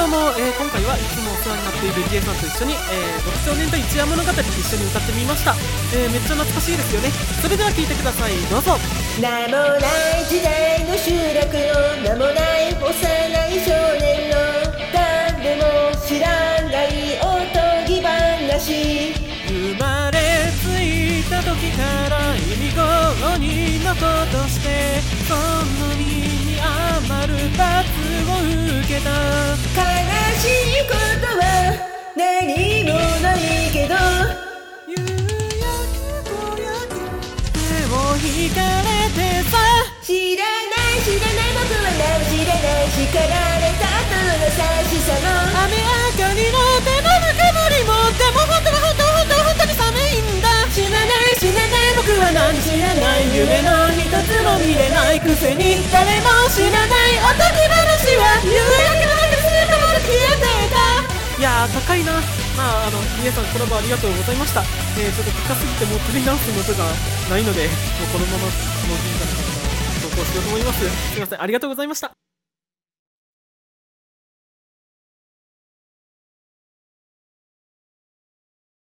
どうも、今回はいつもお世話になっているリエさんと一緒に、極少年と一夜物語一緒に歌ってみました。めっちゃ懐かしいですよね。それでは聴いてください、どうぞ。 名もない時代の集落の名もない幼い少年の誰も知らないおとぎ話。 生まれついた時から意味ごにのことして、その身に余る罰を受けた。 悲しいことは何もないけど、 夕焼け小焼け手を引かれてさ。 知らない知らない僕は何も知らない。叱られた後の優しさも雨上がりの手のぬくもりも、でも本当に寒いんだ。 死なない死なない僕は何も知らない。 夢の一つも見れないくせに誰も知らないおとぎ話は夕焼けの中で姿まで消えてた。いやー高いな。皆さんコラボありがとうございました。ちょっと高すぎてもう取り直すのとがないので、もうこのままこの銀河の方投稿しようと思います。すいません、ありがとうございました。